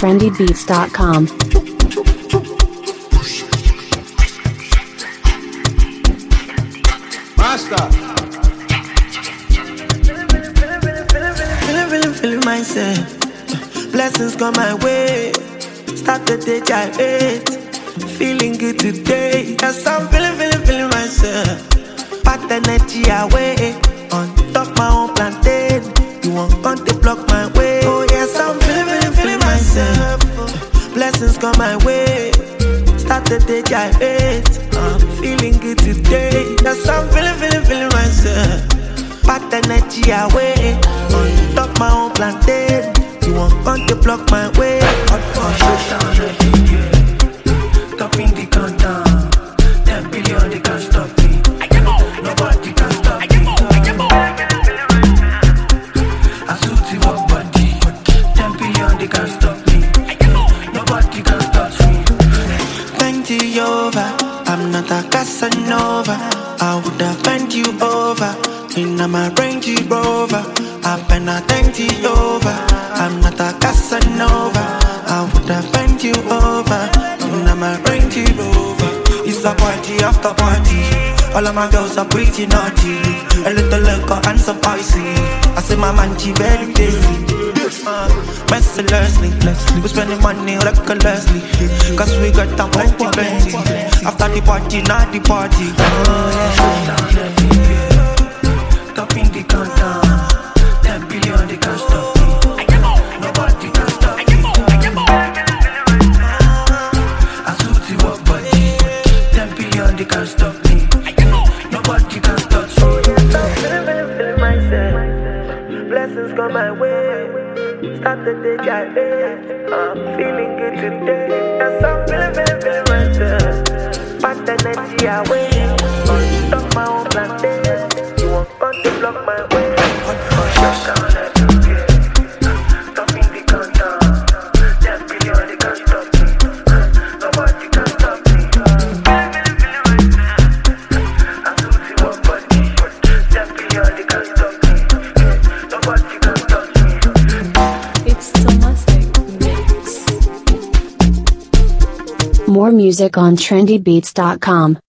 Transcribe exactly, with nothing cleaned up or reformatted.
trendy beats dot com. Master. Feeling, feeling, feeling myself. Blessings come my way. Start the day gyrate. Feeling good today. Yes, I'm feeling, feeling, feeling myself. Pat energy away. On top my own plantain. You won't come to block my way. Oh yes, I'm feeling, feeling, feeling myself. Blessings come my way. Start the day gyrate. I'm feeling good today. Yes, I'm feeling, feeling, feeling myself. Pat energy away. On top my own plantain. You won't come to block my way. Hot for showdown every year. Topping the countdown. Ten billion they can't stop me. Nobody can stop me. I suit you up body. Ten billion they can't stop me. Nobody can touch me. Thank you over. I'm not a Casanova. I would have bent you over. In my Range Rover. I've been a thank you over. I'm not a Casanova. I would have bent you over. In my Range Rover. It's a party after party. All of my girls are pretty naughty. A little liquor and some spicy. I say my man, she very busy. Uh, mercilessly, we spending money recklessly. Cause we got a plenty, plenty. After the party, not the party. Oh, yeah. Topping the countdown. Ten billion, they can't stop me. Nobody can stop me. I suit you up, buddy. Ten billion, they can't stop me. Nobody can touch me. I'm feeling, feeling, feeling myself. Blessings come my way. Start the day gyrate. I'm feeling good today. Yes, I'm feeling, feeling, feeling myself. Pat energy away. On top my own plantain. You won't come to block my way. Hot for showdown every year. Topping the countdown. Ten billion they can't stop me. Nobody can stop me. I suit you up body. Ten billion they can't stop me. Nobody can touch me. It's Tomastic Mix. More music on trendy beats dot com.